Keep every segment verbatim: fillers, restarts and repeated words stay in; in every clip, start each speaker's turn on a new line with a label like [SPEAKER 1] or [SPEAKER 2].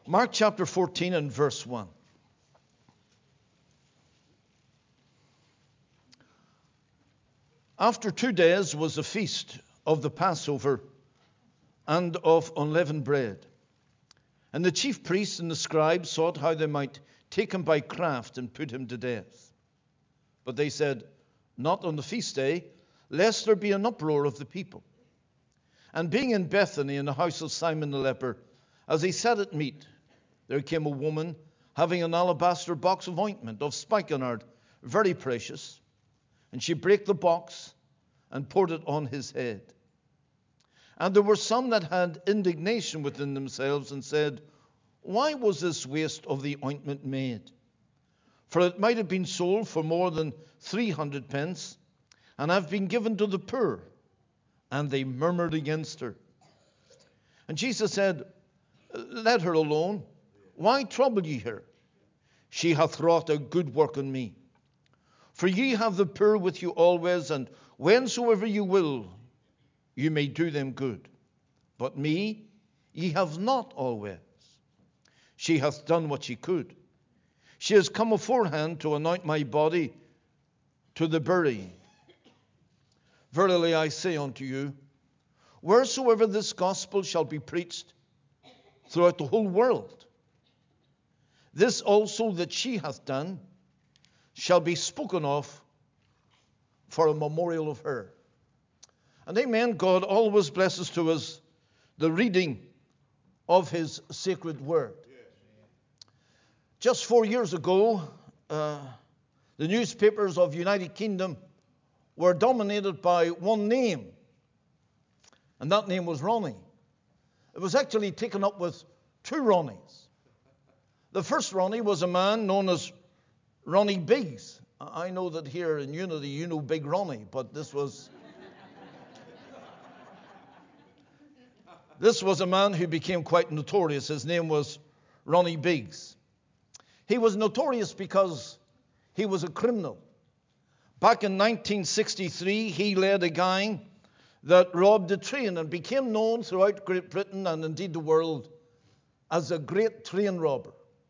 [SPEAKER 1] Mark chapter fourteen and verse one. After two days was the feast of the Passover and of unleavened bread. And the chief priests and the scribes sought how they might take him by craft and put him to death. But they said, not on the feast day, lest there be an uproar of the people. And being in Bethany in the house of Simon the leper, as he sat at meat, there came a woman having an alabaster box of ointment of spikenard, very precious. And she brake the box and poured it on his head. And there were some that had indignation within themselves and said, why was this waste of the ointment made? For it might have been sold for more than three hundred pence, and have been given to the poor. And they murmured against her. And Jesus said, let her alone. Why trouble ye her? She hath wrought a good work on me. For ye have the poor with you always, and whensoever you will, you may do them good. But me ye have not always. She hath done what she could. She has come aforehand to anoint my body to the burying. Verily I say unto you, wheresoever this gospel shall be preached throughout the whole world, this also that she hath done shall be spoken of for a memorial of her. And amen, God always blesses to us the reading of his sacred word. Just four years ago, uh, the newspapers of United Kingdom were dominated by one name, and that name was Ronnie. It was actually taken up with two Ronnies. The first Ronnie was a man known as Ronnie Biggs. I know that here in Unity you know Big Ronnie, but this was this was a man who became quite notorious. His name was Ronnie Biggs. He was notorious because he was a criminal. Back in nineteen sixty-three, he led a gang that robbed a train and became known throughout Great Britain and indeed the world as a great train robber.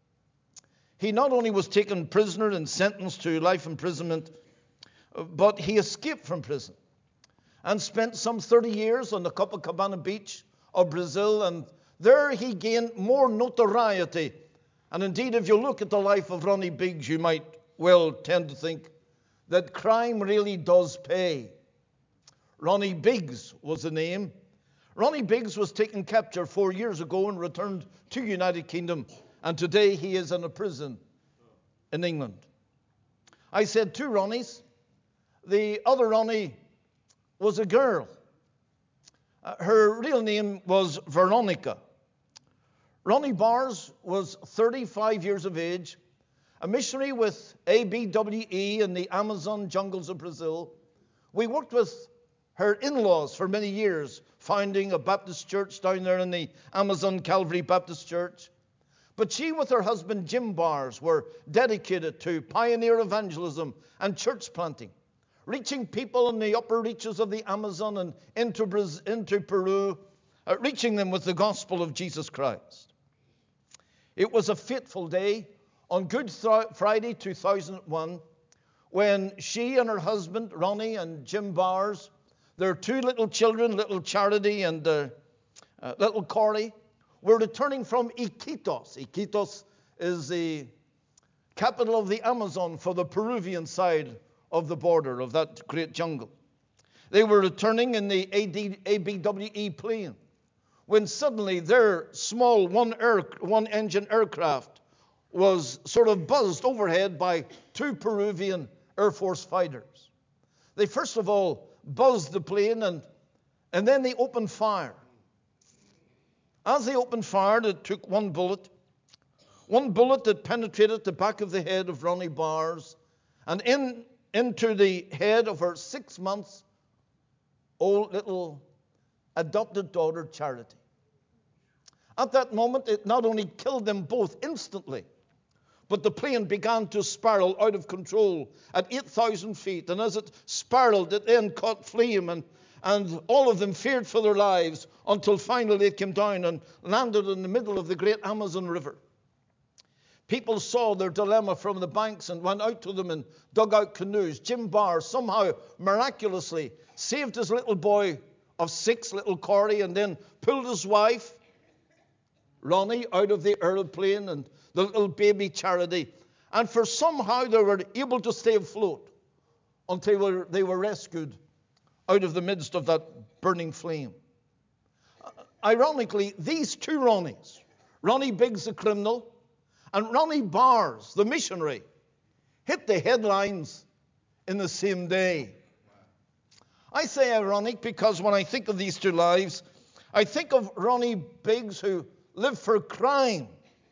[SPEAKER 1] He not only was taken prisoner and sentenced to life imprisonment, but he escaped from prison and spent some thirty years on the Copacabana beach of Brazil, and there he gained more notoriety. And indeed, if you look at the life of Ronnie Biggs, you might well tend to think that crime really does pay. Ronnie Biggs was the name. Ronnie Biggs was taken capture four years ago and returned to United Kingdom, and today he is in a prison in England. I said two Ronnies. The other Ronnie was a girl. Uh, her real name was Veronica. Ronnie Bars was thirty-five years of age, a missionary with A B W E in the Amazon jungles of Brazil. We worked with her in-laws for many years, founding a Baptist church down there in the Amazon Calvary Baptist Church. But she with her husband Jim Bars were dedicated to pioneer evangelism and church planting, reaching people in the upper reaches of the Amazon and into, Brazil, into Peru, uh, reaching them with the gospel of Jesus Christ. It was a fateful day on Good Friday two thousand one when she and her husband, Ronnie and Jim Bars, their two little children, little Charity and uh, uh, little Corey, were returning from Iquitos. Iquitos is the capital of the Amazon for the Peruvian side of the border of that great jungle. They were returning in the A B W E plane when suddenly their small one, air, one engine aircraft was sort of buzzed overhead by two Peruvian Air Force fighters. They first of all buzzed the plane and, and then they opened fire. As they opened fire, it took one bullet, one bullet that penetrated the back of the head of Ronnie Bars and in, into the head of her six months old little adopted daughter, Charity. At that moment, it not only killed them both instantly, but the plane began to spiral out of control at eight thousand feet. And as it spiraled, it then caught flame and, And all of them feared for their lives until finally it came down and landed in the middle of the great Amazon River. People saw their dilemma from the banks and went out to them and dug out canoes. Jim Barr somehow miraculously saved his little boy of six, little Corey, and then pulled his wife, Ronnie, out of the aeroplane and the little baby Charity. And for somehow they were able to stay afloat until they were, they were rescued out of the midst of that burning flame. Uh, ironically, these two Ronnies, Ronnie Biggs, the criminal, and Ronnie Bars, the missionary, hit the headlines in the same day. I say ironic because when I think of these two lives, I think of Ronnie Biggs, who lived for crime.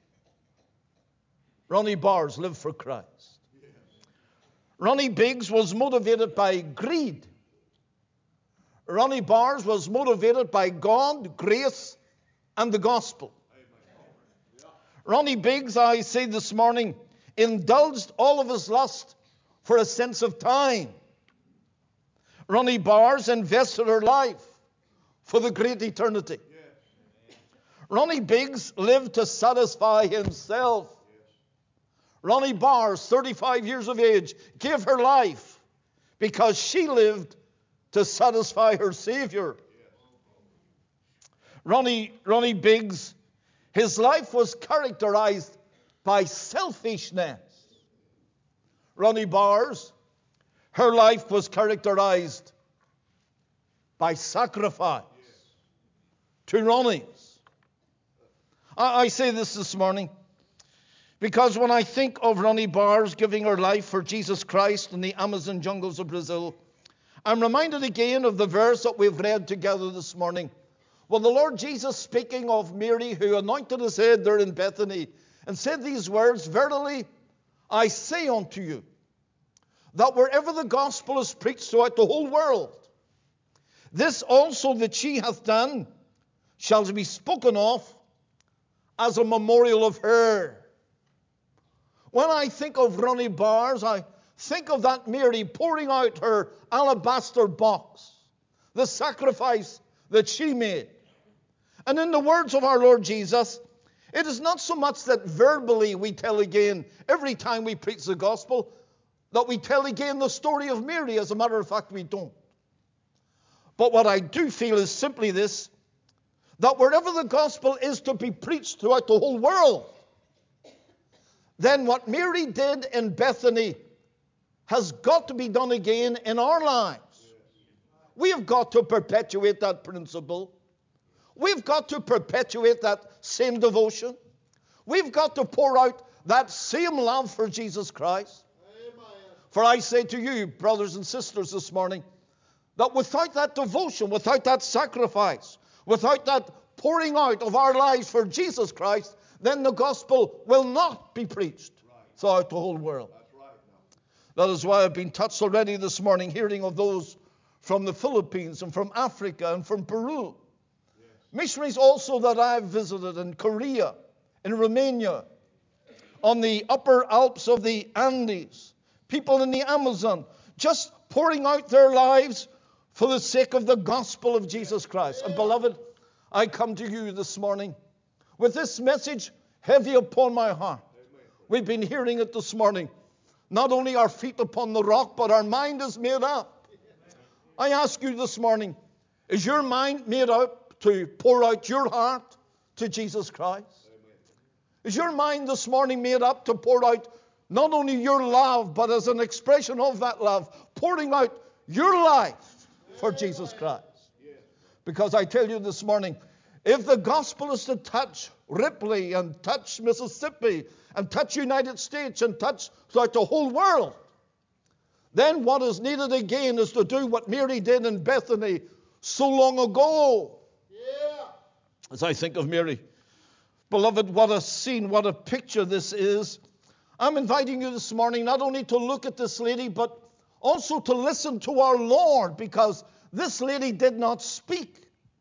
[SPEAKER 1] Ronnie Bars lived for Christ. Ronnie Biggs was motivated by greed. Ronnie Bars was motivated by God, grace, and the gospel. Ronnie Biggs, I say this morning, indulged all of his lust for a sense of time. Ronnie Bars invested her life for the great eternity. Ronnie Biggs lived to satisfy himself. Ronnie Bars, thirty-five years of age, gave her life because she lived to satisfy her Savior. Ronnie, Ronnie Biggs, his life was characterized by selfishness. Ronnie Bars, her life was characterized by sacrifice. Two Ronnies. I, I say this this morning because when I think of Ronnie Bars giving her life for Jesus Christ in the Amazon jungles of Brazil, I'm reminded again of the verse that we've read together this morning. Well, the Lord Jesus, speaking of Mary, who anointed his head there in Bethany, and said these words, "Verily, I say unto you, that wherever the gospel is preached throughout the whole world, this also that she hath done shall be spoken of as a memorial of her." When I think of Ronnie Bars, I think of that Mary pouring out her alabaster box, the sacrifice that she made. And in the words of our Lord Jesus, it is not so much that verbally we tell again every time we preach the gospel, that we tell again the story of Mary. As a matter of fact, we don't. But what I do feel is simply this, that wherever the gospel is to be preached throughout the whole world, then what Mary did in Bethany has got to be done again in our lives. We have got to perpetuate that principle. We've got to perpetuate that same devotion. We've got to pour out that same love for Jesus Christ. Amen. For I say to you, brothers and sisters, this morning, that without that devotion, without that sacrifice, without that pouring out of our lives for Jesus Christ, then the gospel will not be preached throughout the whole world. That is why I've been touched already this morning, hearing of those from the Philippines and from Africa and from Peru. Yes. Missionaries also that I've visited in Korea, in Romania, on the upper Alps of the Andes, people in the Amazon, just pouring out their lives for the sake of the gospel of Jesus Christ. And beloved, I come to you this morning with this message heavy upon my heart. We've been hearing it this morning. Not only our feet upon the rock, but our mind is made up. I ask you this morning, is your mind made up to pour out your heart to Jesus Christ? Is your mind this morning made up to pour out not only your love, but as an expression of that love, pouring out your life for Jesus Christ? Because I tell you this morning, if the gospel is to touch Ripley and touch Mississippi and touch United States and touch throughout the whole world, then what is needed again is to do what Mary did in Bethany so long ago. Yeah. As I think of Mary, beloved, what a scene, what a picture this is. I'm inviting you this morning not only to look at this lady, but also to listen to our Lord, because this lady did not speak.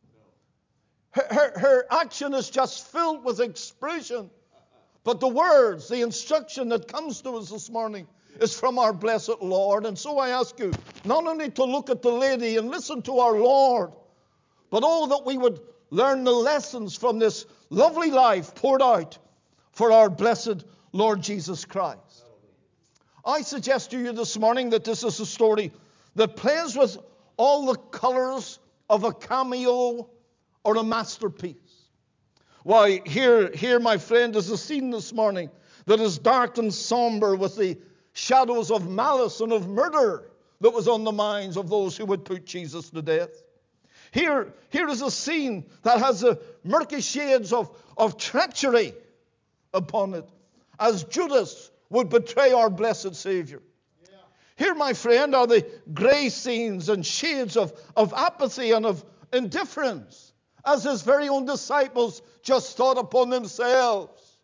[SPEAKER 1] Her, her, her action is just filled with expression. But the words, the instruction that comes to us this morning is from our blessed Lord. And so I ask you not only to look at the lady and listen to our Lord, but oh, that we would learn the lessons from this lovely life poured out for our blessed Lord Jesus Christ. I suggest to you this morning that this is a story that plays with all the colors of a cameo or a masterpiece. Why, here, here, my friend, is a scene this morning that is dark and somber with the shadows of malice and of murder that was on the minds of those who would put Jesus to death. Here, here is a scene that has the murky shades of, of treachery upon it, as Judas would betray our blessed Savior. Yeah. Here, my friend, are the gray scenes and shades of, of apathy and of indifference, as his very own disciples just thought upon themselves.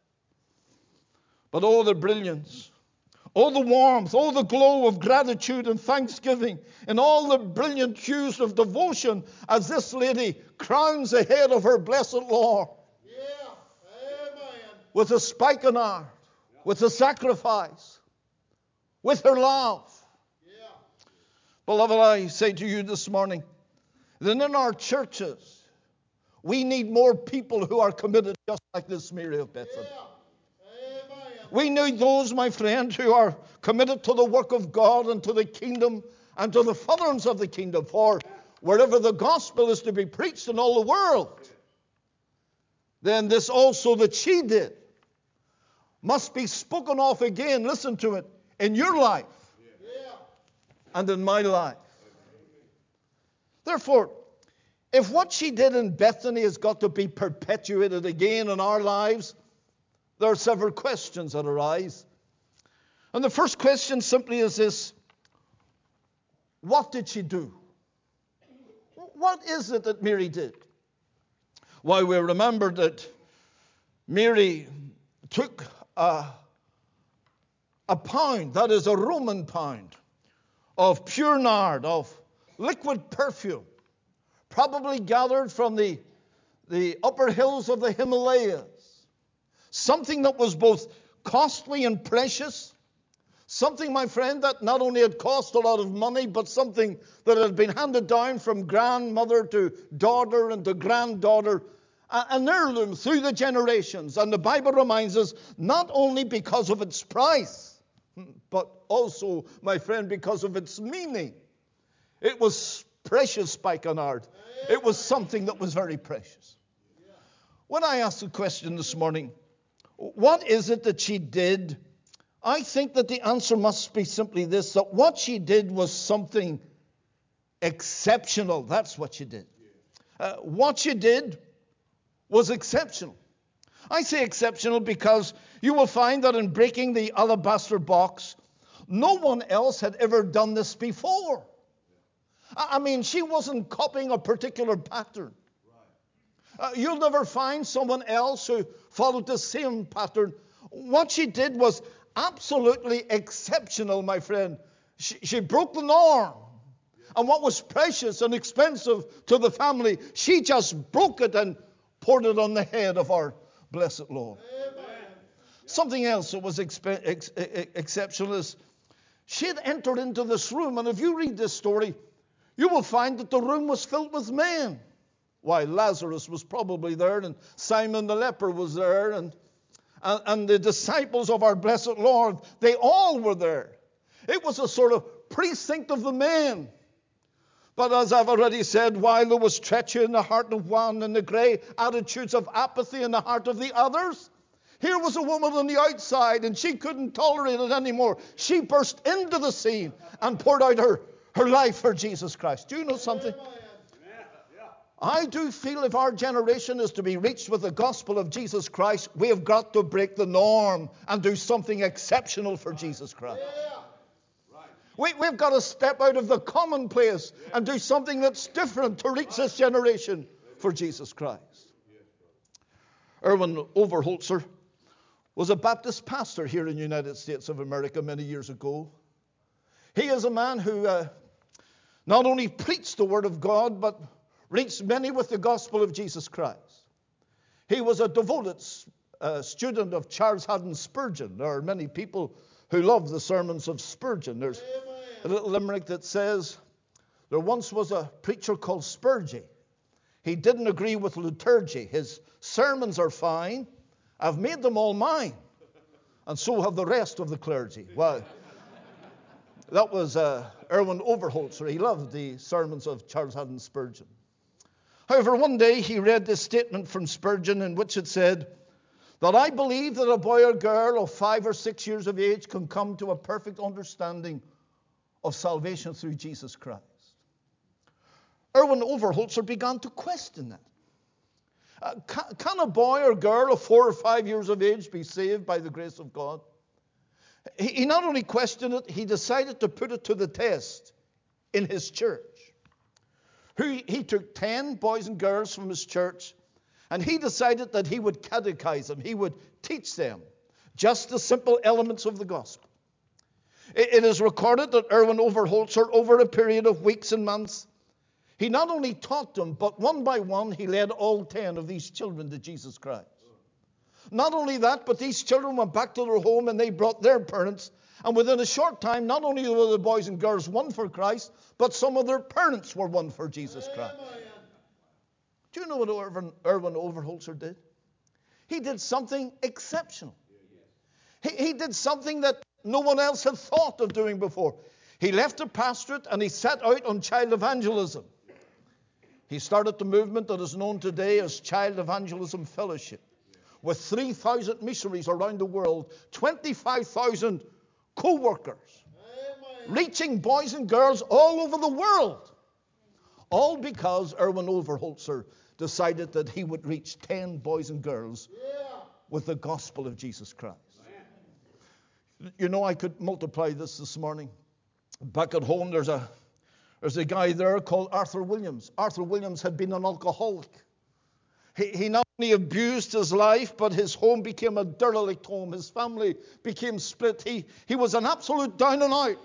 [SPEAKER 1] But oh, the brilliance, oh, the warmth, oh, the glow of gratitude and thanksgiving, and all the brilliant hues of devotion as this lady crowns the head of her blessed Lord. Yeah. Amen. With a spikenard, with a sacrifice, with her love. Yeah. Beloved, I say to you this morning that in our churches, we need more people who are committed just like this Mary of Bethany. Yeah. We need those, my friend, who are committed to the work of God and to the kingdom and to the furtherance of the kingdom. For wherever the gospel is to be preached in all the world, then this also that she did must be spoken of again, listen to it, in your life yeah. and in my life. Therefore, if what she did in Bethany has got to be perpetuated again in our lives, there are several questions that arise. And the first question simply is this: what did she do? What is it that Mary did? Why, we remember that Mary took a, a pound, that is a Roman pound, of pure nard, of liquid perfume, probably gathered from the, the upper hills of the Himalayas. Something that was both costly and precious. Something, my friend, that not only had cost a lot of money, but something that had been handed down from grandmother to daughter and to granddaughter, an heirloom through the generations. And the Bible reminds us, not only because of its price, but also, my friend, because of its meaning. It was precious spikenard. It was something that was very precious. When I ask the question this morning, what is it that she did? I think that the answer must be simply this, that what she did was something exceptional. That's what she did. Uh, what she did was exceptional. I say exceptional because you will find that in breaking the alabaster box, no one else had ever done this before. I mean, she wasn't copying a particular pattern. Uh, you'll never find someone else who followed the same pattern. What she did was absolutely exceptional, my friend. She, she broke the norm. And what was precious and expensive to the family, she just broke it and poured it on the head of our blessed Lord. Amen. Something else that was expe- ex- ex- exceptional is she had entered into this room, and if you read this story, you will find that the room was filled with men. Why, Lazarus was probably there, and Simon the leper was there, and, and, and the disciples of our blessed Lord, they all were there. It was a sort of precinct of the men. But as I've already said, while there was treachery in the heart of one and the grey attitudes of apathy in the heart of the others, here was a woman on the outside, and she couldn't tolerate it anymore. She burst into the scene and poured out her, her life for Jesus Christ. Do you know something? I do feel if our generation is to be reached with the gospel of Jesus Christ, we have got to break the norm and do something exceptional for Jesus Christ. We, we've got to step out of the commonplace and do something that's different to reach this generation for Jesus Christ. Erwin Overholzer was a Baptist pastor here in the United States of America many years ago. He is a man who uh, not only preached the Word of God, but reached many with the gospel of Jesus Christ. He was a devoted uh, student of Charles Haddon Spurgeon. There are many people who love the sermons of Spurgeon. There's a little limerick that says, there once was a preacher called Spurgeon. He didn't agree with liturgy. His sermons are fine. I've made them all mine. And so have the rest of the clergy. Well, that was uh, Erwin Overholzer. He loved the sermons of Charles Haddon Spurgeon. However, one day he read this statement from Spurgeon in which it said that I believe that a boy or girl of five or six years of age can come to a perfect understanding of salvation through Jesus Christ. Erwin Overholzer began to question that. Uh, can, can a boy or girl of four or five years of age be saved by the grace of God? He, he not only questioned it, he decided to put it to the test in his church. He, he took ten boys and girls from his church, and he decided that he would catechize them. He would teach them just the simple elements of the gospel. It, it is recorded that Erwin Overholzer, over a period of weeks and months, he not only taught them, but one by one, he led all ten of these children to Jesus Christ. Not only that, but these children went back to their home and they brought their parents. And within a short time, not only were the boys and girls won for Christ, but some of their parents were won for Jesus Christ. Do you know what Erwin, Erwin Overholzer did? He did something exceptional. He, he did something that no one else had thought of doing before. He left the pastorate and he set out on child evangelism. He started the movement that is known today as Child Evangelism Fellowship, with three thousand missionaries around the world, twenty-five thousand co-workers, reaching boys and girls all over the world. All because Erwin Overholzer decided that he would reach ten boys and girls with the gospel of Jesus Christ. You know, I could multiply this this morning. Back at home, there's a There's a guy there called Arthur Williams. Arthur Williams had been an alcoholic. He, he not only abused his life, but his home became a derelict home. His family became split. He, he was an absolute down and out.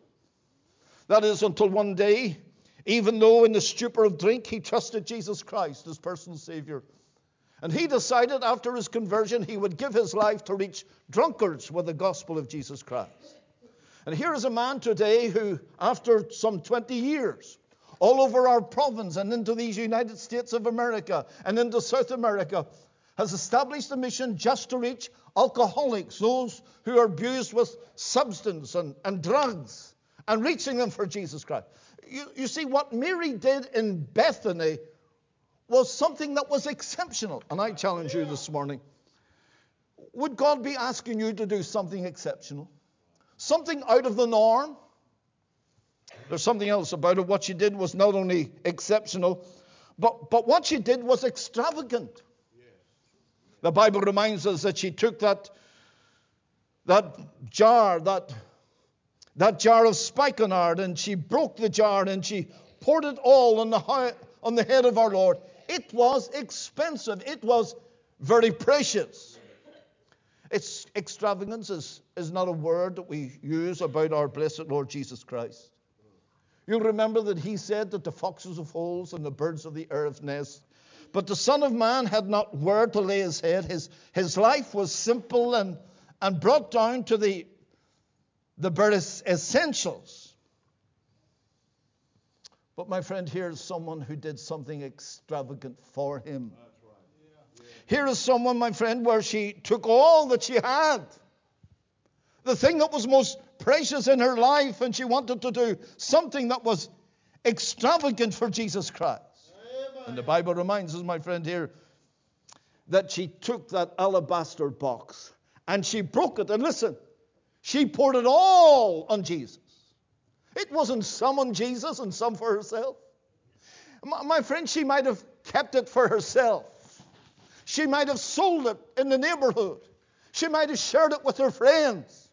[SPEAKER 1] That is until one day, even though in the stupor of drink, he trusted Jesus Christ as personal Savior. And he decided after his conversion, he would give his life to reach drunkards with the gospel of Jesus Christ. And here is a man today who, after some twenty years, all over our province and into these United States of America and into South America, has established a mission just to reach alcoholics, those who are abused with substance and, and drugs, and reaching them for Jesus Christ. You, you see, what Mary did in Bethany was something that was exceptional. And I challenge you this morning, would God be asking you to do something exceptional? Something out of the norm? There's something else about it. What she did was not only exceptional, but, but what she did was extravagant. The Bible reminds us that she took that, that jar, that, that jar of spikenard, and she broke the jar and she poured it all on the, high, on the head of our Lord. It was expensive. It was very precious. It's extravagance is, is not a word that we use about our blessed Lord Jesus Christ. You'll remember that he said that the foxes have holes and the birds of the air have nests. But the Son of Man had not where to lay his head. His, his life was simple and, and brought down to the, the bare essentials. But my friend, here is someone who did something extravagant for him. Here is someone, my friend, where she took all that she had, the thing that was most precious in her life, and she wanted to do something that was extravagant for Jesus Christ. Amen. And the Bible reminds us, my friend, here, that she took that alabaster box and she broke it. And listen, she poured it all on Jesus. It wasn't some on Jesus and some for herself. My, my friend, she might have kept it for herself. She might have sold it in the neighborhood. She might have shared it with her friends.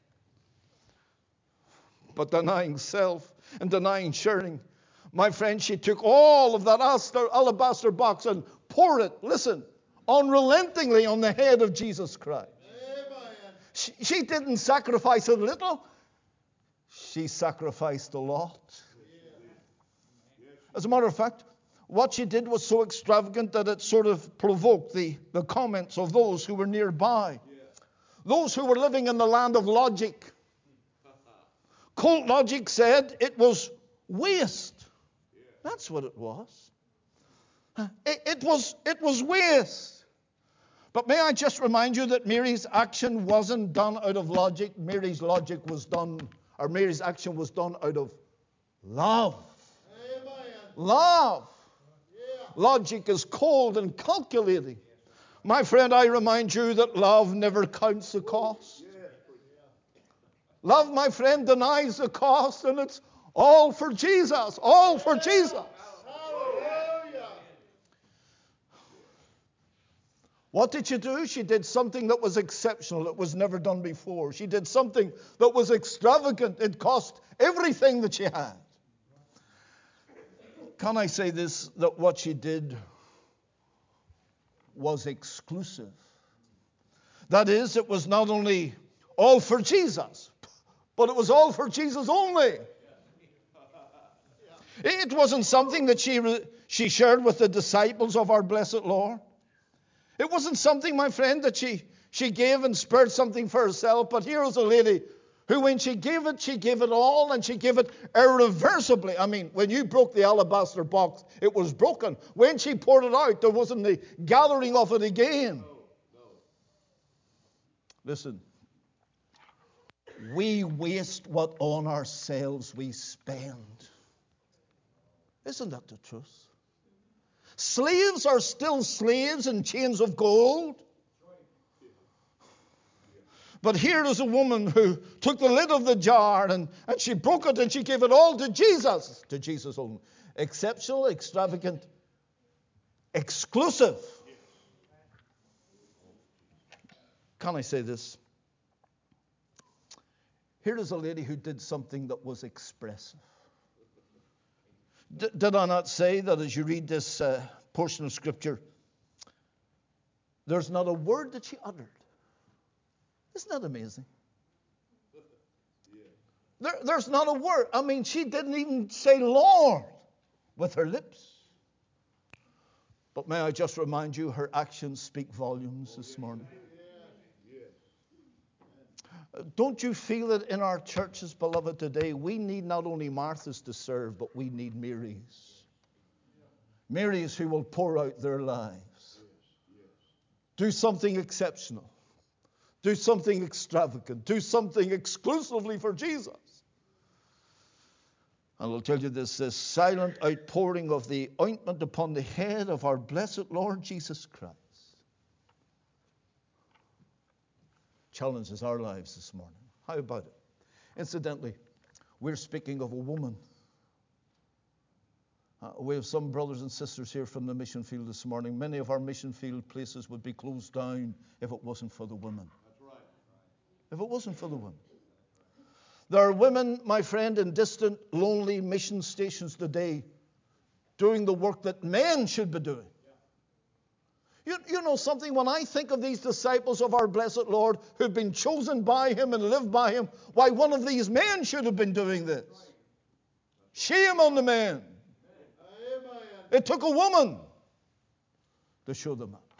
[SPEAKER 1] But denying self and denying sharing, my friend, she took all of that alabaster box and poured it, listen, unrelentingly on the head of Jesus Christ. She, she didn't sacrifice a little. She sacrificed a lot. As a matter of fact, what she did was so extravagant that it sort of provoked the, the comments of those who were nearby. Those who were living in the land of logic. Cold logic said it was waste. That's what it was. It, it was. It was waste. But may I just remind you that Mary's action wasn't done out of logic. Mary's logic was done, or Mary's action was done out of love. Amen. Love. Yeah. Logic is cold and calculating. My friend, I remind you that love never counts the cost. Love, my friend, denies the cost, and it's all for Jesus. All for Jesus. What did she do? She did something that was exceptional. It was never done before. She did something that was extravagant. It cost everything that she had. Can I say this, that what she did was exclusive? That is, it was not only all for Jesus, but it was all for Jesus only. It wasn't something that she, she shared with the disciples of our blessed Lord. It wasn't something, my friend, that she, she gave and spared something for herself. But here was a lady who, when she gave it, she gave it all, and she gave it irreversibly. I mean, when you broke the alabaster box, it was broken. When she poured it out, there wasn't the gathering of it again. No, no. Listen, we waste what on ourselves we spend. Isn't that the truth? Slaves are still slaves in chains of gold. But here is a woman who took the lid of the jar and, and she broke it and she gave it all to Jesus. To Jesus only. Exceptional, extravagant, exclusive. Can I say this? Here is a lady who did something that was expressive. D- did I not say that as you read this uh, portion of Scripture, there's not a word that she uttered? Isn't that amazing? There, there's not a word. I mean, she didn't even say Lord with her lips. But may I just remind you, her actions speak volumes this morning. Don't you feel it in our churches, beloved, today? We need not only Marthas to serve, but we need Marys. Marys who will pour out their lives. Do something exceptional. Do something extravagant. Do something exclusively for Jesus. And I'll tell you this, this silent outpouring of the ointment upon the head of our blessed Lord Jesus Christ challenges our lives this morning. How about it? Incidentally, we're speaking of a woman. Uh, we have some brothers and sisters here from the mission field this morning. Many of our mission field places would be closed down if it wasn't for the women. That's right. If it wasn't for the women. There are women, my friend, in distant, lonely mission stations today doing the work that men should be doing. You, you know something, when I think of these disciples of our blessed Lord who've been chosen by Him and lived by Him, why, one of these men should have been doing this. Shame on the men. It took a woman to show them up.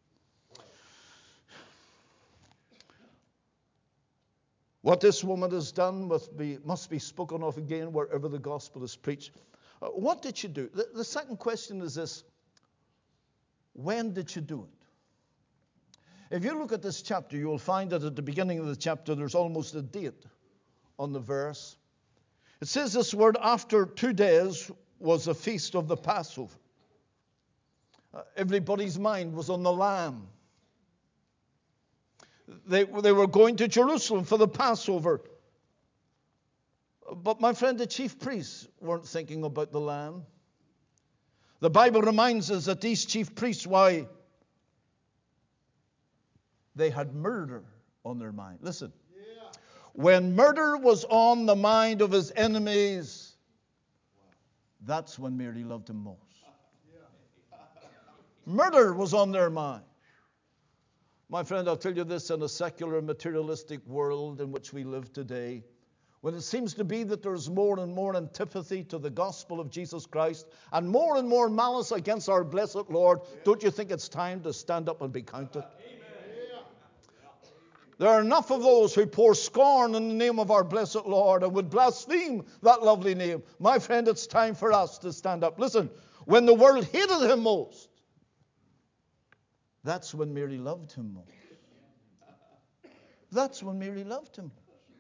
[SPEAKER 1] What this woman has done must be, must be spoken of again wherever the gospel is preached. Uh, what did she do? The, the second question is this. When did she do it? If you look at this chapter, you will find that at the beginning of the chapter, there's almost a date on the verse. It says this word, after two days was the feast of the Passover. Uh, everybody's mind was on the lamb. They, they were going to Jerusalem for the Passover. But my friend, the chief priests weren't thinking about the lamb. The Bible reminds us that these chief priests, why? They had murder on their mind. Listen. Yeah. When murder was on the mind of his enemies, that's when Mary loved him most. Yeah. Murder was on their mind. My friend, I'll tell you this, in a secular, materialistic world in which we live today, when it seems to be that there's more and more antipathy to the gospel of Jesus Christ and more and more malice against our blessed Lord, yeah. Don't you think it's time to stand up and be counted? Amen. There are enough of those who pour scorn in the name of our blessed Lord and would blaspheme that lovely name. My friend, it's time for us to stand up. Listen, when the world hated him most, that's when Mary loved him most. That's when Mary loved him.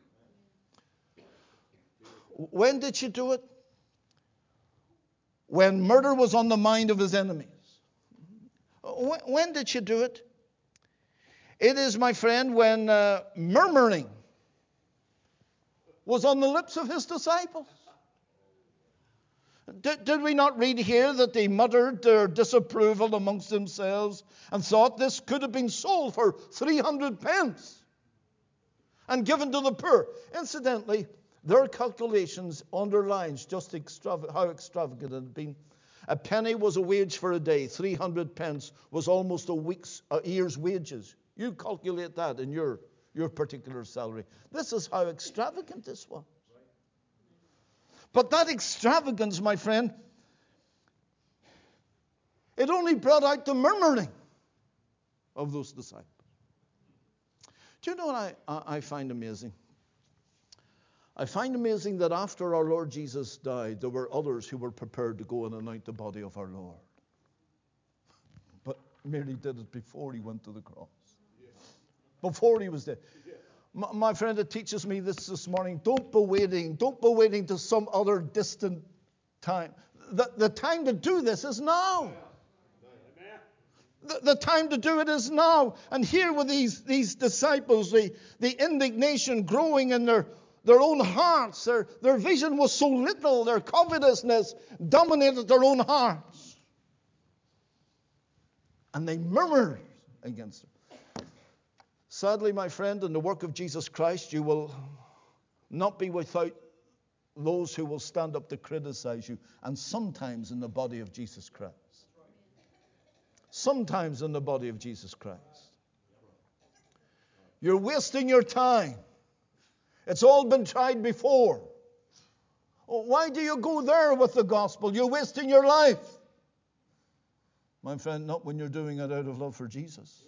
[SPEAKER 1] When did she do it? When murder was on the mind of his enemies. When did she do it? It is, my friend, when uh, murmuring was on the lips of his disciples. Did, did we not read here that they muttered their disapproval amongst themselves and thought this could have been sold for three hundred pence and given to the poor? Incidentally, their calculations underlines just extrav- how extravagant it had been. A penny was a wage for a day. three hundred pence was almost a week's, a year's wages. You calculate that in your, your particular salary. This is how extravagant this was. But that extravagance, my friend, it only brought out the murmuring of those disciples. Do you know what I, I, I find amazing? I find amazing that after our Lord Jesus died, there were others who were prepared to go and anoint the body of our Lord. But Mary did it before he went to the cross. Before he was dead. My, my friend, it teaches me this this morning. Don't be waiting. Don't be waiting to some other distant time. The, the time to do this is now. The, the time to do it is now. And here with these, these disciples, the, the indignation growing in their, their own hearts. Their, their vision was so little. Their covetousness dominated their own hearts. And they murmured against him. Sadly, my friend, in the work of Jesus Christ, you will not be without those who will stand up to criticize you. And sometimes in the body of Jesus Christ. Sometimes in the body of Jesus Christ. You're wasting your time. It's all been tried before. Why do you go there with the gospel? You're wasting your life. My friend, not when you're doing it out of love for Jesus.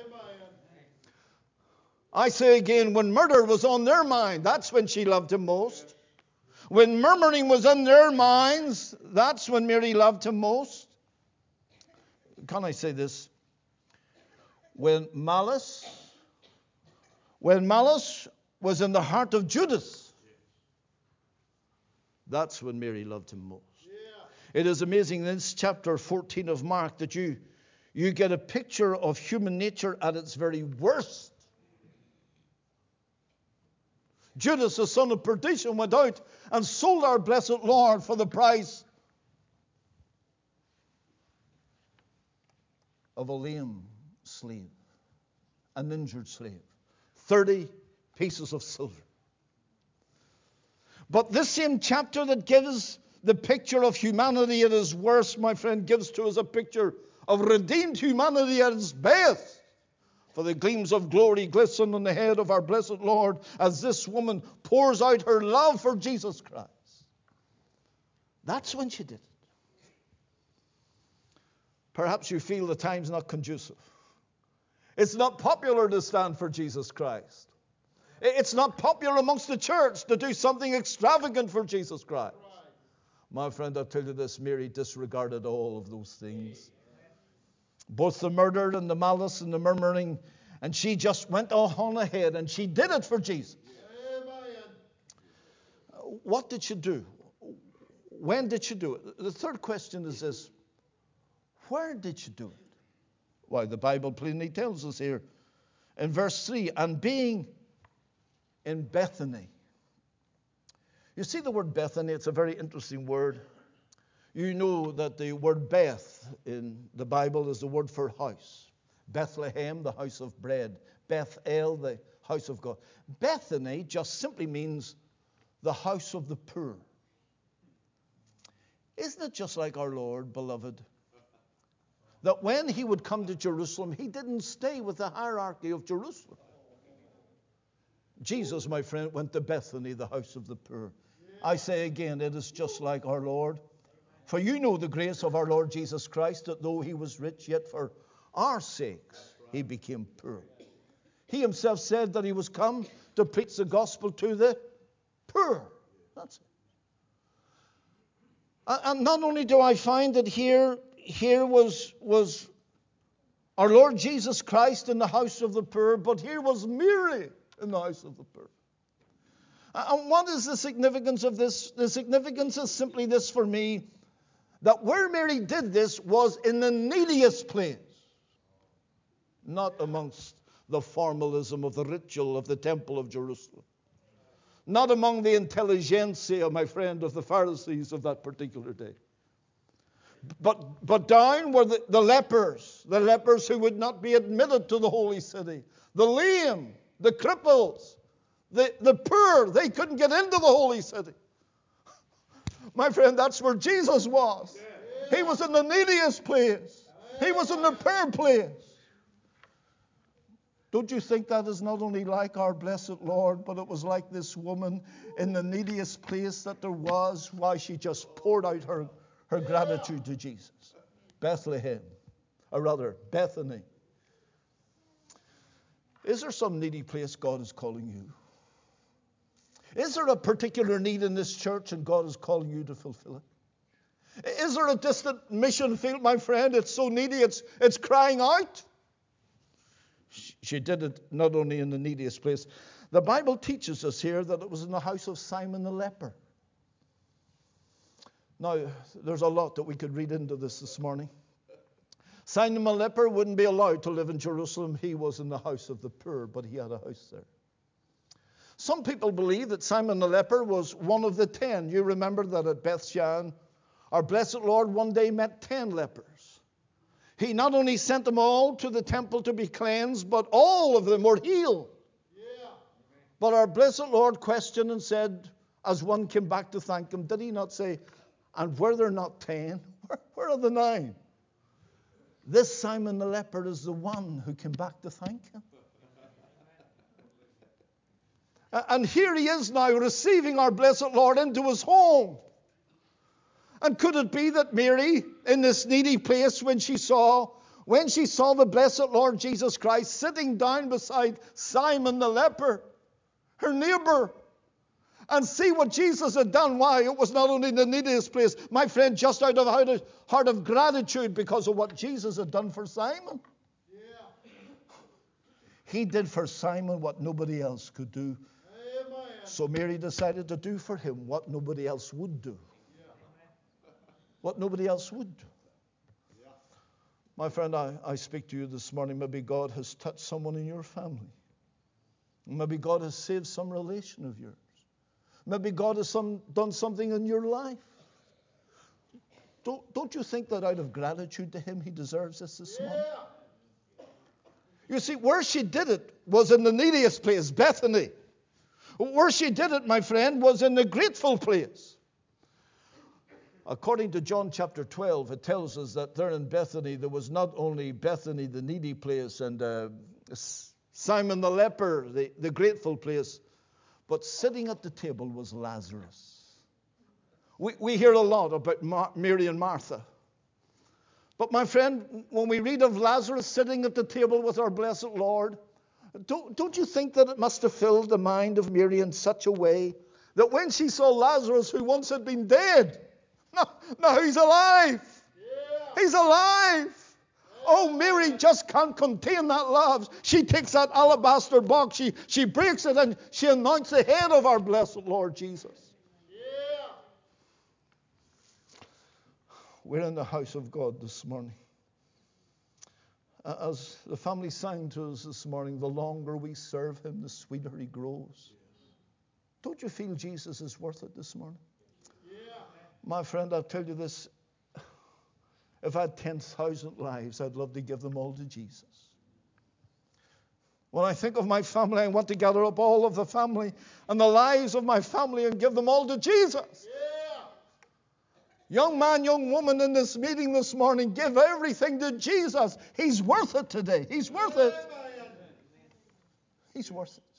[SPEAKER 1] I say again, when murder was on their mind, that's when she loved him most. When murmuring was in their minds, that's when Mary loved him most. Can I say this? When malice, when malice was in the heart of Judas, that's when Mary loved him most. It is amazing in this chapter fourteen of Mark that you, you get a picture of human nature at its very worst. Judas, the son of perdition, went out and sold our blessed Lord for the price of a lame slave, an injured slave. thirty pieces of silver. But this same chapter that gives the picture of humanity at its worst, my friend, gives to us a picture of redeemed humanity at its best. For the gleams of glory glisten on the head of our blessed Lord as this woman pours out her love for Jesus Christ. That's when she did it. Perhaps you feel the time's not conducive. It's not popular to stand for Jesus Christ. It's not popular amongst the church to do something extravagant for Jesus Christ. My friend, I'll tell you this, Mary disregarded all of those things. Both the murder and the malice and the murmuring. And she just went on ahead and she did it for Jesus. What did she do? When did she do it? The third question is this. Where did she do it? Why, the Bible plainly tells us here in verse three, and being in Bethany. You see the word Bethany, it's a very interesting word. You know that the word Beth in the Bible is the word for house. Bethlehem, the house of bread. Bethel, the house of God. Bethany just simply means the house of the poor. Isn't it just like our Lord, beloved? That when he would come to Jerusalem, he didn't stay with the hierarchy of Jerusalem. Jesus, my friend, went to Bethany, the house of the poor. I say again, it is just like our Lord. For you know the grace of our Lord Jesus Christ, that though he was rich, yet for our sakes he became poor. He himself said that he was come to preach the gospel to the poor. That's it. And not only do I find that here, here was, was our Lord Jesus Christ in the house of the poor, but here was Mary in the house of the poor. And what is the significance of this? The significance is simply this for me, that where Mary did this was in the neediest place, not amongst the formalism of the ritual of the temple of Jerusalem, not among the intelligentsia, my friend, of the Pharisees of that particular day. But, but down were the, the lepers, the lepers who would not be admitted to the holy city, the lame, the cripples, the, the poor. They couldn't get into the holy city. My friend, that's where Jesus was. He was in the neediest place. He was in the poor place. Don't you think that is not only like our blessed Lord, but it was like this woman in the neediest place that there was, why she just poured out her, her gratitude to Jesus. Bethlehem, or rather Bethany. Is there some needy place God is calling you? Is there a particular need in this church and God is calling you to fulfill it? Is there a distant mission field, my friend? It's so needy, it's, it's crying out. She did it not only in the neediest place. The Bible teaches us here that it was in the house of Simon the leper. Now, there's a lot that we could read into this this morning. Simon the leper wouldn't be allowed to live in Jerusalem. He was in the house of the poor, but he had a house there. Some people believe that Simon the leper was one of the ten. You remember that at Bethshan, our blessed Lord one day met ten lepers. He not only sent them all to the temple to be cleansed, but all of them were healed. Yeah. But our blessed Lord questioned and said, as one came back to thank him, did he not say, and were there not ten? Where, where are the nine? This Simon the leper is the one who came back to thank him. And here he is now receiving our blessed Lord into his home. And could it be that Mary, in this needy place, when she saw, when she saw the blessed Lord Jesus Christ sitting down beside Simon the leper, her neighbor, and see what Jesus had done? Why? It was not only the neediest place, my friend, just out of a heart of gratitude because of what Jesus had done for Simon. Yeah. He did for Simon what nobody else could do. Amen. So Mary decided to do for him what nobody else would do. What nobody else would. Yeah. My friend, I, I speak to you this morning. Maybe God has touched someone in your family. Maybe God has saved some relation of yours. Maybe God has some, done something in your life. Don't, don't you think that out of gratitude to him, he deserves this this morning? Yeah. You see, where she did it was in the neediest place, Bethany. Where she did it, my friend, was in the grateful place. According to John chapter twelve, it tells us that there in Bethany, there was not only Bethany, the needy place, and uh, Simon the leper, the, the grateful place, but sitting at the table was Lazarus. We, we hear a lot about Mar- Mary and Martha. But my friend, when we read of Lazarus sitting at the table with our blessed Lord, don't, don't you think that it must have filled the mind of Mary in such a way that when she saw Lazarus, who once had been dead, No, no, he's alive. Yeah. He's alive. Yeah. Oh, Mary just can't contain that love. She takes that alabaster box, she, she breaks it, and she anoints the head of our blessed Lord Jesus. Yeah. We're in the house of God this morning. As the family sang to us this morning, the longer we serve him, the sweeter he grows. Don't you feel Jesus is worth it this morning? My friend, I'll tell you this. If I had ten thousand lives, I'd love to give them all to Jesus. When I think of my family, I want to gather up all of the family and the lives of my family and give them all to Jesus. Yeah. Young man, young woman in this meeting this morning, give everything to Jesus. He's worth it today. He's worth it. He's worth it.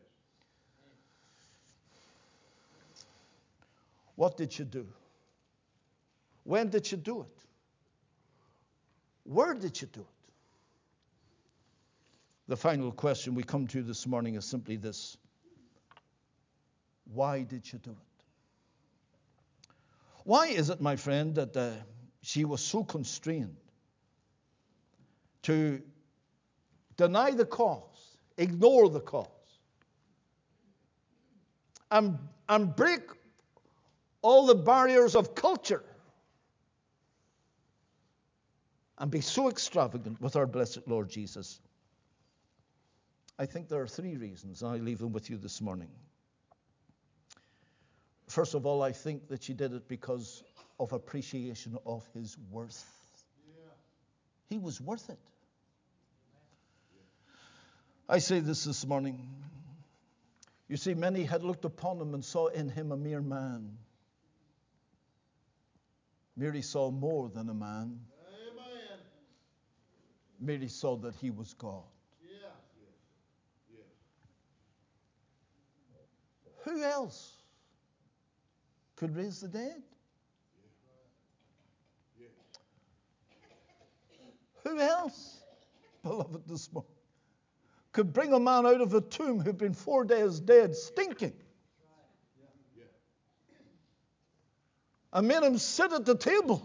[SPEAKER 1] What did you do? When did you do it? Where did you do it? The final question we come to this morning is simply this. Why did she do it? Why is it, my friend, that uh, she was so constrained to deny the cause, ignore the cause, and, and break all the barriers of culture and be so extravagant with our blessed Lord Jesus? I think there are three reasons, and I leave them with you this morning. First of all, I think that she did it because of appreciation of his worth. He was worth it. I say this this morning. You see, many had looked upon him and saw in him a mere man. Mary saw more than a man. Amen. Mary saw that he was God. Yeah. Yeah. Who else could raise the dead? Yeah. Yeah. Who else, beloved, this morning, could bring a man out of a tomb who'd been four days dead, stinking, and made him sit at the table?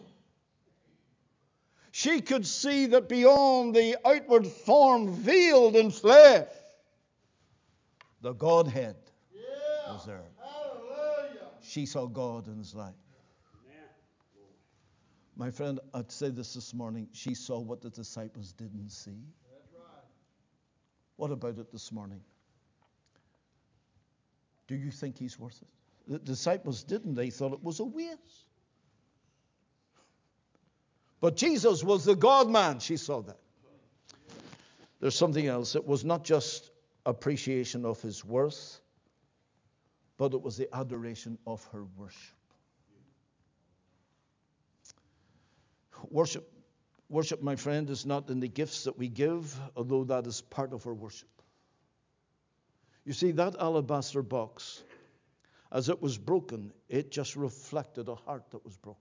[SPEAKER 1] She could see that beyond the outward form veiled in flesh, the Godhead yeah. was there. Hallelujah. She saw God in his life. Amen. My friend, I'd say this this morning. She saw what the disciples didn't see. That's right. What about it this morning? Do you think he's worth it? The disciples didn't. They thought it was a waste. But Jesus was the God-man. She saw that. There's something else. It was not just appreciation of his worth, but it was the adoration of her worship. Worship, worship, my friend, is not in the gifts that we give, although that is part of our worship. You see, that alabaster box, as it was broken, it just reflected a heart that was broken.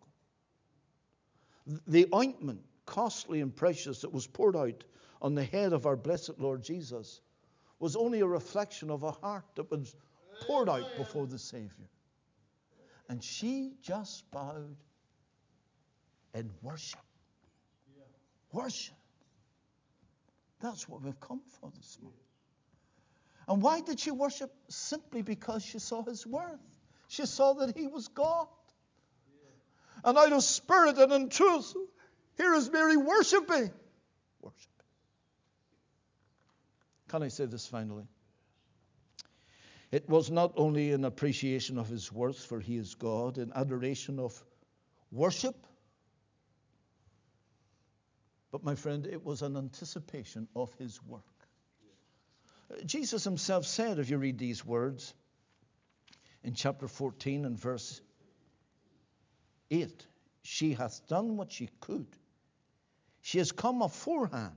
[SPEAKER 1] The ointment, costly and precious, that was poured out on the head of our blessed Lord Jesus was only a reflection of a heart that was poured out before the Savior. And she just bowed in worship. Worship. That's what we've come for this morning. And why did she worship? Simply because she saw his worth. She saw that he was God. And out of spirit and in truth, here is Mary worshiping. Worshiping. Can I say this finally? It was not only an appreciation of his worth, for he is God, an adoration of worship, but my friend, it was an anticipation of his work. Jesus himself said, if you read these words, in chapter fourteen and verse eight, she hath done what she could. She has come aforehand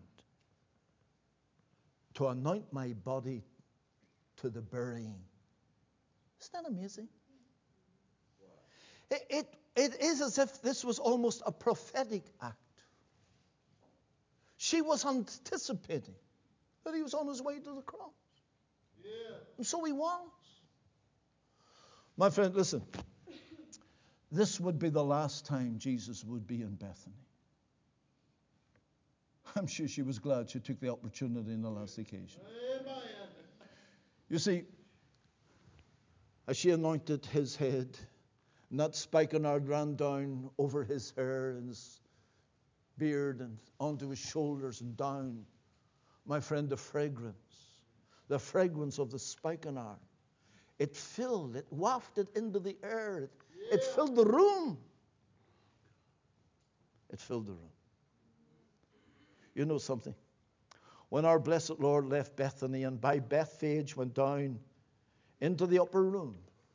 [SPEAKER 1] to anoint my body to the burying. Isn't that amazing? It, it, it is as if this was almost a prophetic act. She was anticipating that he was on his way to the cross. Yeah. And so he was. My friend, listen. This would be the last time Jesus would be in Bethany. I'm sure she was glad she took the opportunity in the last occasion. Amen. You see, as she anointed his head, and that spikenard ran down over his hair and his beard and onto his shoulders and down, my friend, the fragrance, the fragrance of the spikenard, it filled, it wafted into the air, it, yeah. it filled the room. It filled the room. You know something? When our blessed Lord left Bethany and by Bethphage went down into the upper room,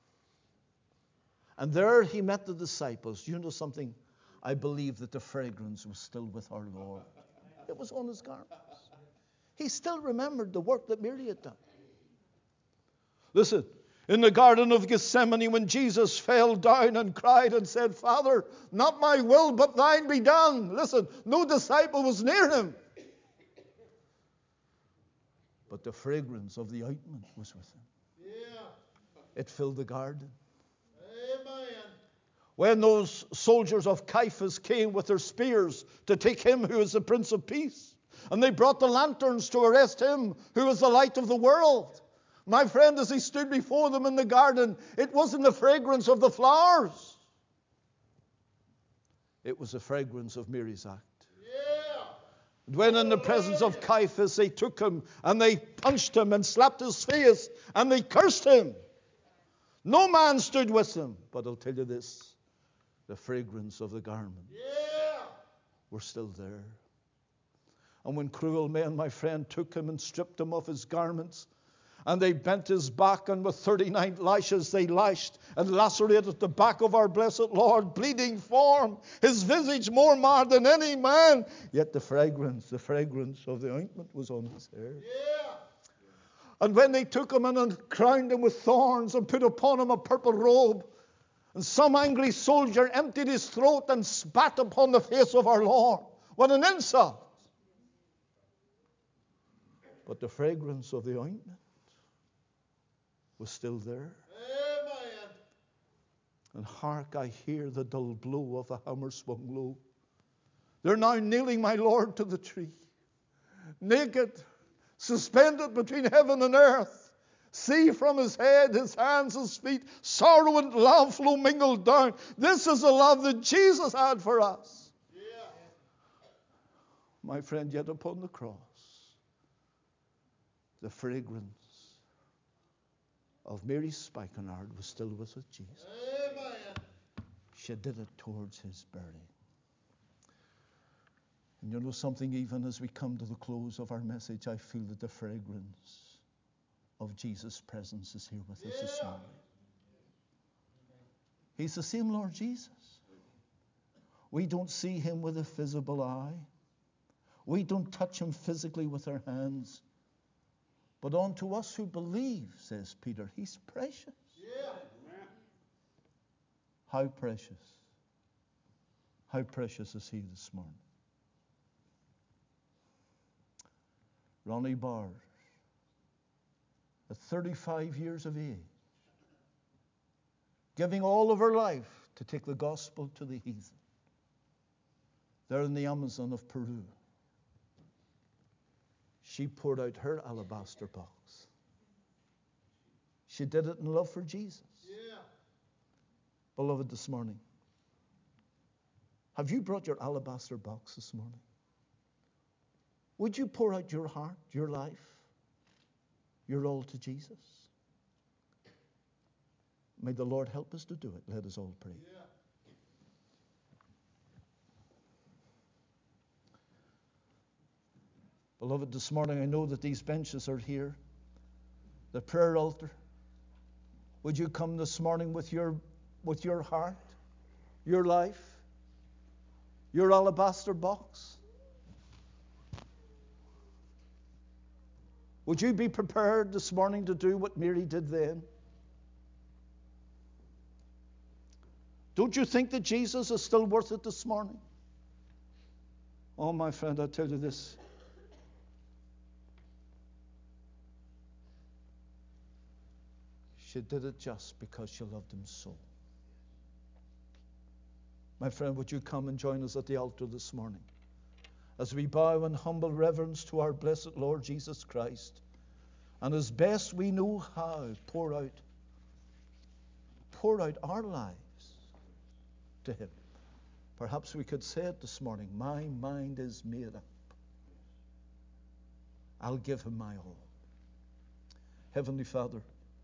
[SPEAKER 1] and there he met the disciples, you know something? I believe that the fragrance was still with our Lord. It was on his garments. He still remembered the work that Mary had done. Listen, in the Garden of Gethsemane, when Jesus fell down and cried and said, Father, not my will, but thine be done. Listen, no disciple was near him. But the fragrance of the ointment was with him.
[SPEAKER 2] Yeah.
[SPEAKER 1] It filled the garden.
[SPEAKER 2] Amen.
[SPEAKER 1] When those soldiers of Caiaphas came with their spears to take him who is the Prince of Peace, and they brought the lanterns to arrest him who is the light of the world, my friend, as he stood before them in the garden, it wasn't the fragrance of the flowers. It was the fragrance of Mary's act.
[SPEAKER 2] Yeah.
[SPEAKER 1] And when in the presence of Caiaphas they took him and they punched him and slapped his face and they cursed him, no man stood with him. But I'll tell you this, the fragrance of the garment
[SPEAKER 2] Yeah.
[SPEAKER 1] were still there. And when cruel men, my friend, took him and stripped him of his garments, and they bent his back, and with thirty-nine lashes they lashed and lacerated the back of our blessed Lord, bleeding form, his visage more marred than any man. Yet the fragrance, the fragrance of the ointment was on his hair.
[SPEAKER 2] Yeah.
[SPEAKER 1] And when they took him and crowned him with thorns and put upon him a purple robe, and some angry soldier emptied his throat and spat upon the face of our Lord. What an insult! But the fragrance of the ointment was still there.
[SPEAKER 2] Amen.
[SPEAKER 1] And hark, I hear the dull blow of the hammer swung low. They're now nailing my Lord to the tree, naked, suspended between heaven and earth. See from his head, his hands, his feet, sorrow and love flow mingled down. This is the love that Jesus had for us.
[SPEAKER 2] Yeah.
[SPEAKER 1] My friend, yet upon the cross, the fragrance of Mary Spikenard was still with Jesus.
[SPEAKER 2] Amen.
[SPEAKER 1] She did it towards his burying. And you know something, even as we come to the close of our message, I feel that the fragrance of Jesus' presence is here with us this morning. He's the same Lord Jesus. We don't see him with a visible eye. We don't touch him physically with our hands. But unto us who believe, says Peter, he's precious.
[SPEAKER 2] Yeah.
[SPEAKER 1] How precious. How precious is he this morning. Ronnie Barr, at thirty-five years of age, giving all of her life to take the gospel to the heathen. There in the Amazon of Peru, she poured out her alabaster box. She did it in love for Jesus.
[SPEAKER 2] Yeah.
[SPEAKER 1] Beloved, this morning, have you brought your alabaster box this morning? Would you pour out your heart, your life, your all to Jesus? May the Lord help us to do it. Let us all pray.
[SPEAKER 2] Yeah.
[SPEAKER 1] Beloved, this morning I know that these benches are here, the prayer altar. Would you come this morning with your, with your heart, your life, your alabaster box? Would you be prepared this morning to do what Mary did then? Don't you think that Jesus is still worth it this morning? Oh, my friend, I tell you this. She did it just because she loved him so. My friend, would you come and join us at the altar this morning as we bow in humble reverence to our blessed Lord Jesus Christ, and as best we know how, pour out, pour out our lives to him. Perhaps we could say it this morning, my mind is made up. I'll give him my all. Heavenly Father,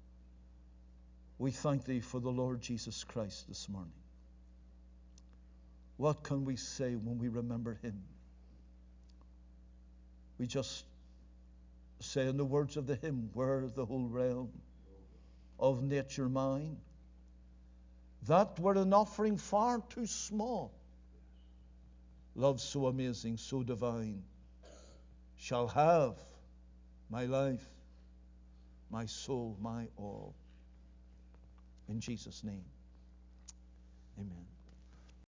[SPEAKER 1] we thank thee for the Lord Jesus Christ this morning. What can we say when we remember him? We just say in the words of the hymn, were the whole realm of nature mine, that were an offering far too small. Love so amazing, so divine, shall have my life, my soul, my all. In Jesus' name, amen.